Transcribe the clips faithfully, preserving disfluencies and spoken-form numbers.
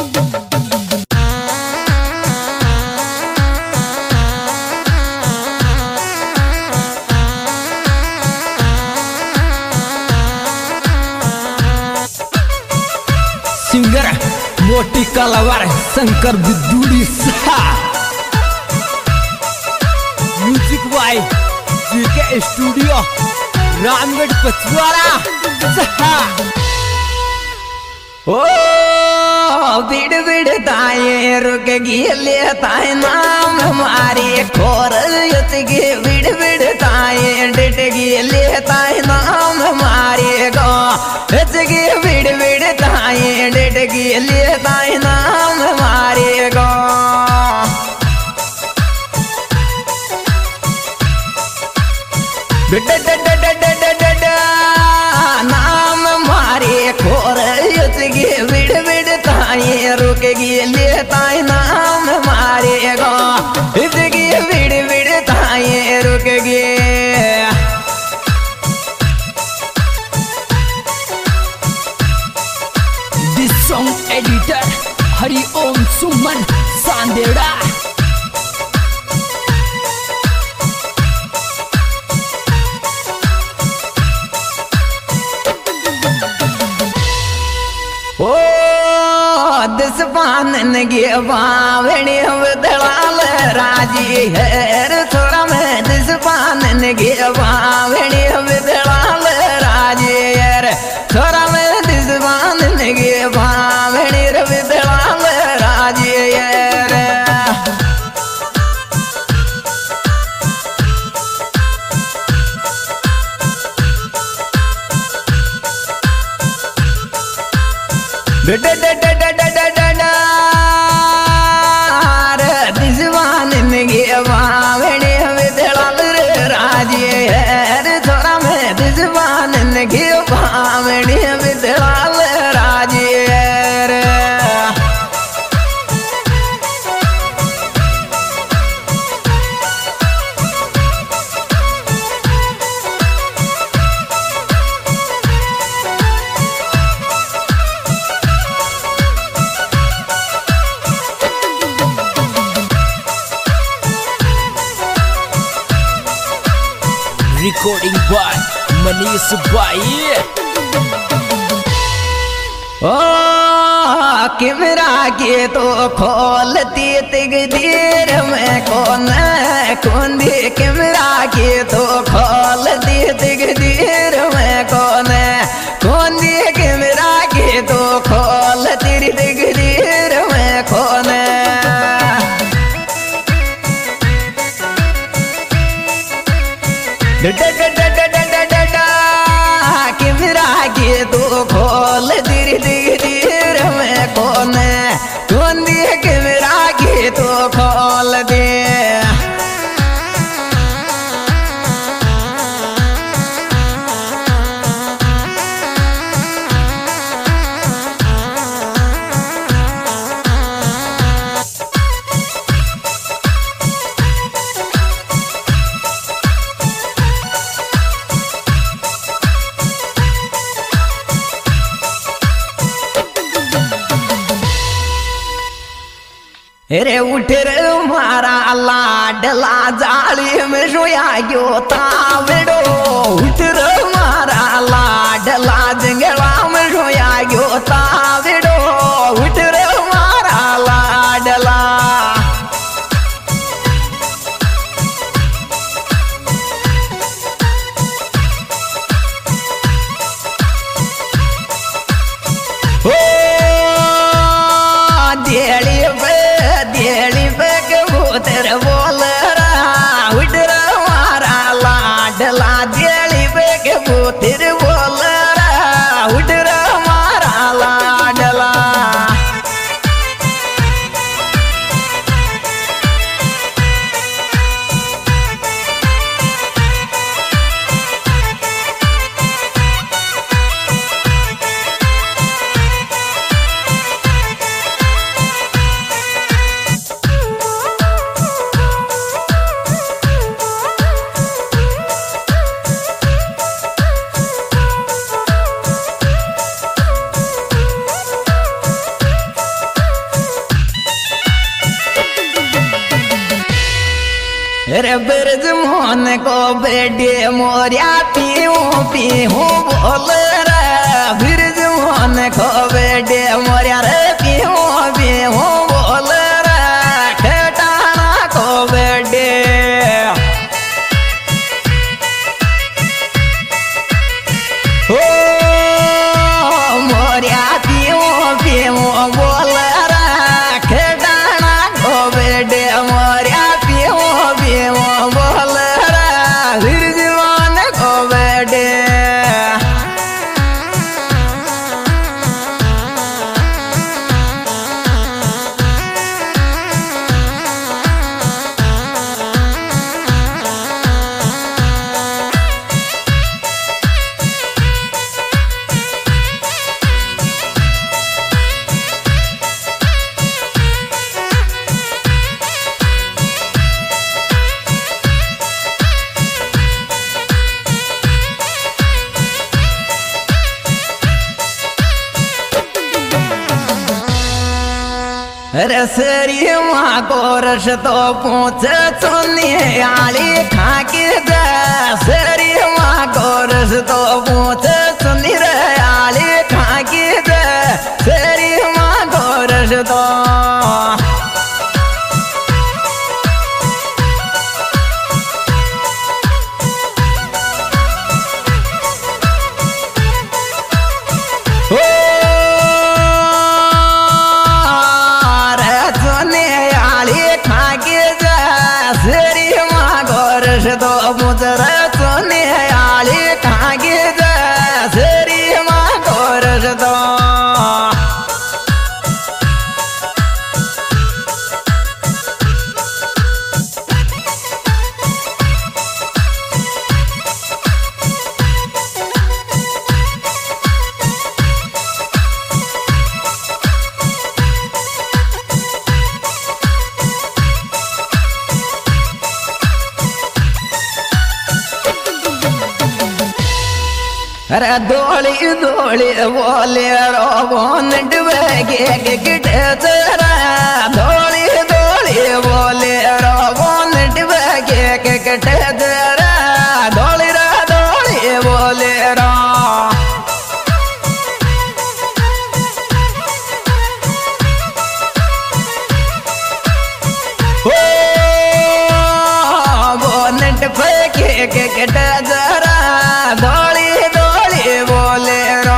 Singer मोटी कलावार शंकर बिदुड़ी सा, music by GK studio Ramgarh Pachwara. ओ बिड़ बिड़ ताए रुक गिले ताए नाम हमारे खोर के बिड़ बिड़ ताए डिट गिले ताए नाम हमारे गो के बिड़ बिड़ ताए डिट गिले ताए नाम हमारे गो। नाम मारे खोर के बिड़ बिड़ ताए रुक गिले ताए नाम मारे गो इसकी बिड़ बिड़ ताए रुक गे। This song editor Hari Om Suman Sandera. ओ दिस पानन गे बावणी दलाल राजी है थोड़ा में दिस पानन गे बावणी दलाल राजी है थोड़ा में दिस पानन गे बावणी दलाल राजी है। दिसवान गे बावणी दलाल राजी है थोड़ा में दिसवान गे बावणी दलाल राजी है। रिकॉर्डिंग बाय मनीष भाई। ओ कैमरा के तो खोलती तकदीर में कौन कौन दे कैमरा के तो खोलती तकदीर में कौन कौन दे कैमरा के तो खोलती तकदीर में कौन। कैमरा के तो खोल धीरे धीरे में कौन कौन दिए कैमरा के तो खोल दे। रे उठ रे मारा लाडला जाली में सोया गयो तावड़ो उठ रे मारा लाडला जंगला में सोया गयो तावड़ो उठ रे मारा लाडला। ओ देली देली पे कबूतर बोल रहा उठ रहा मारा लाडला देली पे कबूतर बोल रहा उठ रहा मारा लाडला। रे ब्रज मोहन को बेटे मोरिया पीऊ पीऊ बोल रे ब्रज मोहन को बेटे मोरिया रे पीऊ पीऊ बोल रे खेटाना को बेटे ओ मोरिया पीऊ पीऊ बोल रे खेटाना को बेटे मोरिया पीऊ पीऊ बोल रे ब्रज मोहन को बेटे रसरी माँ को रस तो पूछ सुनी आली खाके दसरी माँ को रस तो पूछ सुनी रे आली खाके दसरी माँ को रस तो तो मुझर सुने आली खागे दसरी माँ गोरस तो अरे दोली दोली बोले रोबोन डुबेगे गिट तेरा दोली दोली बोले रोबोन डुबेगे गिट तेरा दोली रा दोली बोले रो ओ बोनट फेंके गिट तेरा दोली बोले रो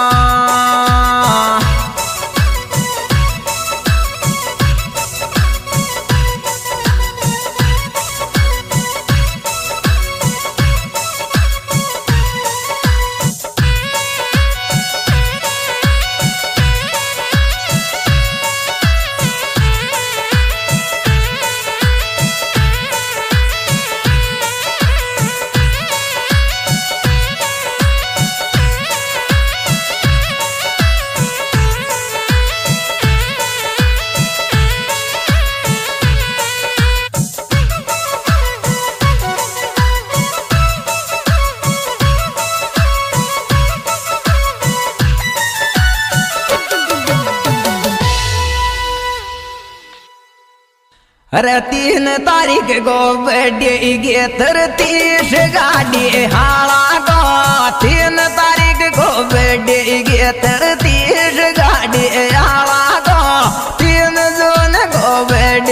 अरे तीन तारीख को बेटी तरतीस गाड़ी हाला को तीन तारीख को बेटी तरतीस गाड़ी हाला को तीन जून को बेटे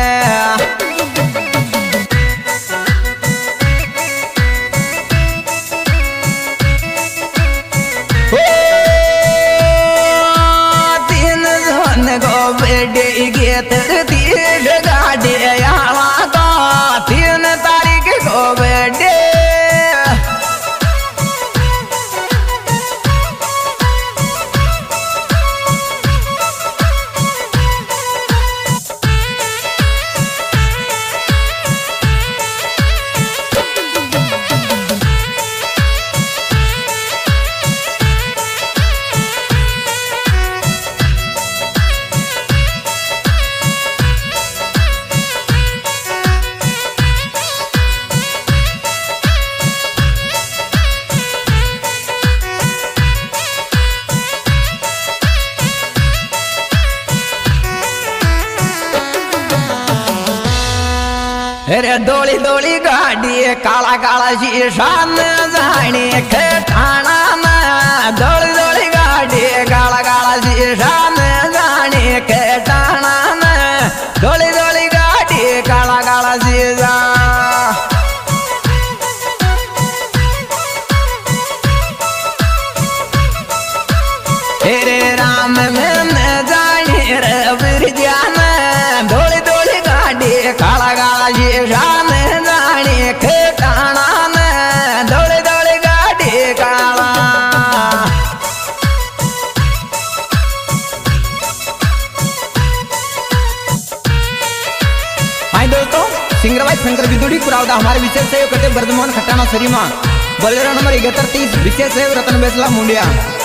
तीन जून को बेटी तरतीस गाड़ी आला को तीन तारीख को बेटे अरे दौड़ी दौड़ी गाड़ी काला काला शीशा न जाने खटाना न दौड़ी दौड़ी गाड़ी काला काला शीशा न जाने खटाना न दौड़ी दौड़ी गाड़ी काला काला शीशा तेरे राम में न जाने रे बिरजान दौड़ी दौड़ी गाड़ी काला काला शीशा न जाने खटाना न दौड़ी दौड़ी गाड़ी काला। हाय दोस्तों, सिंगर भाई शंकर बिदुड़ी पुरावदा हमारे विशेष सहयोग करते वर्धमान खटाना सरीमा बलेरा नंबर इकहत्तर तीस विशेष सहयोग रतन बेसला मुंडिया।